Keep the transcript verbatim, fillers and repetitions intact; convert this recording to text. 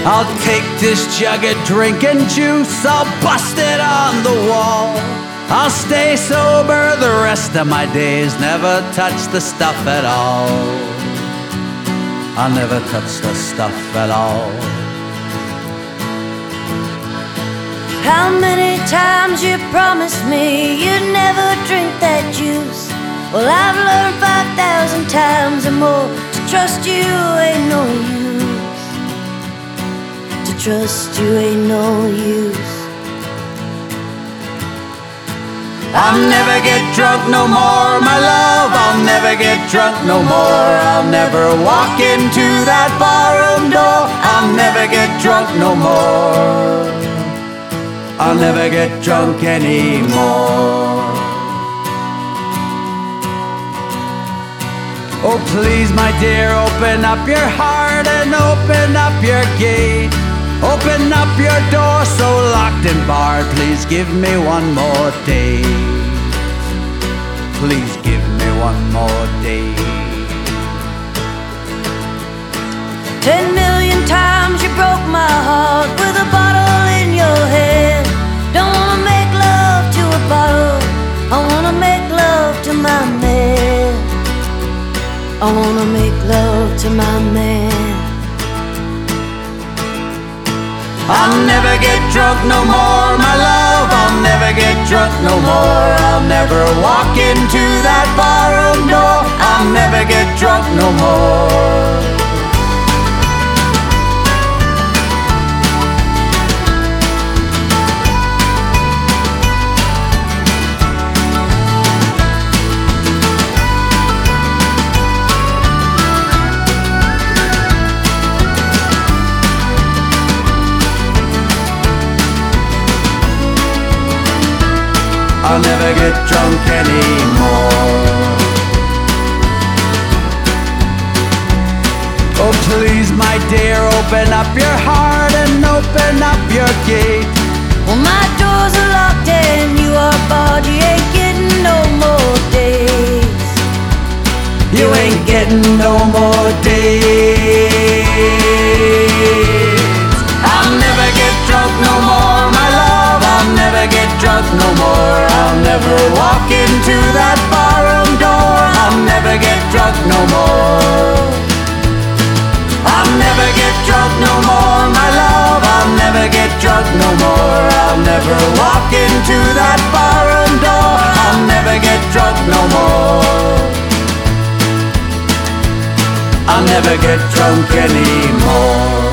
I'll take this jug of drinking juice, I'll bust it on the wall. I'll stay sober the rest of my days, never touch the stuff at all. I'll never touch the stuff at all. How many times you promised me you'd never drink that juice? Well, I've learned five thousand times or more to trust you ain't no use. To trust you ain't no use. I'll never get drunk no more, my love. I'll never get drunk no more. I'll never walk into that barroom door. I'll never get drunk no more. I'll never get drunk anymore. Oh, please, my dear, open up your heart and open up your gate. Open up your door so locked and barred. Please give me one more day. Please give me one more day. Ten million times you broke my heart with a bottle in your hand. Don't wanna make love to a bottle, I wanna make love to my man. I wanna make love to my man. I'll never get drunk no more, my love. I'll never get drunk no more. I'll never walk into that barroom door. I'll never get drunk no more. I'll never get drunk anymore. Oh, please, my dear, open up your heart and open up your gate. Well, my doors are locked and you are barred. You ain't getting no more days. You ain't getting no more days. I'll never get drunk no more, my love. I'll never get drunk no more. I'll never walk into that barroom door. I'll never get drunk no more. I'll never get drunk no more, my love. I'll never get drunk no more. I'll never walk into that barroom door. I'll never get drunk no more. I'll never get drunk anymore.